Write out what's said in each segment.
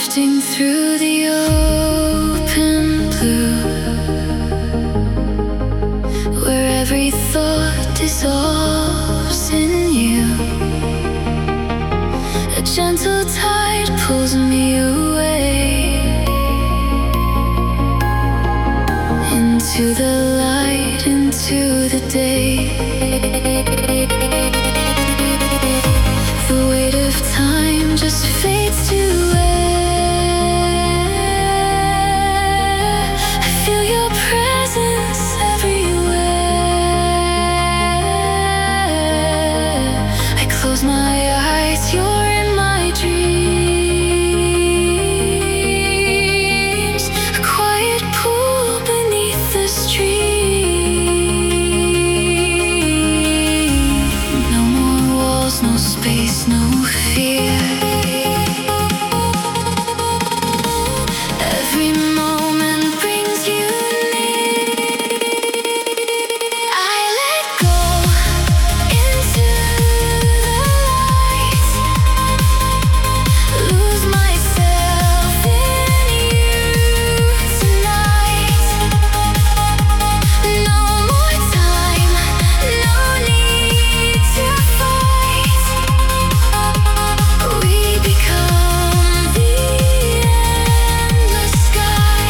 drifting through the open blue, where every thought dissolves in you. A gentle tide pulls me away into the light, into the day. The weight of time just fades to air. I feel your presence everywhere. I close my eyes, you're in my dreams. A quiet pool beneath the stream. No more walls, no space, no fear. Every moment brings you near. I let go into the light, lose myself in you tonight. No more time, no need to fight. We become the endless sky.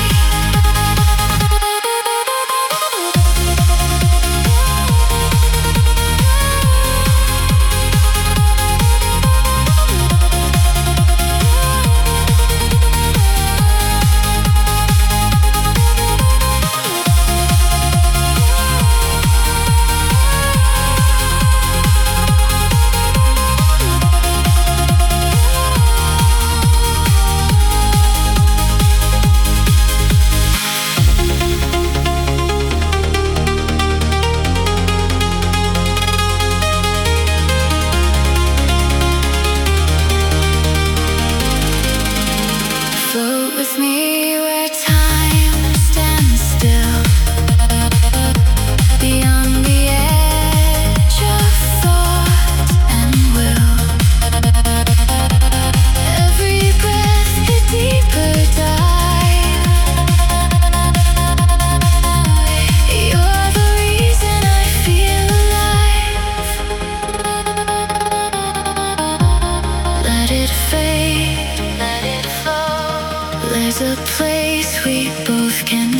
Float with me where time stands still, beyond the edge of thought and will. Every breath a deeper dive. You're the reason I feel alive. Let it fade, let it flow. There's a place we both can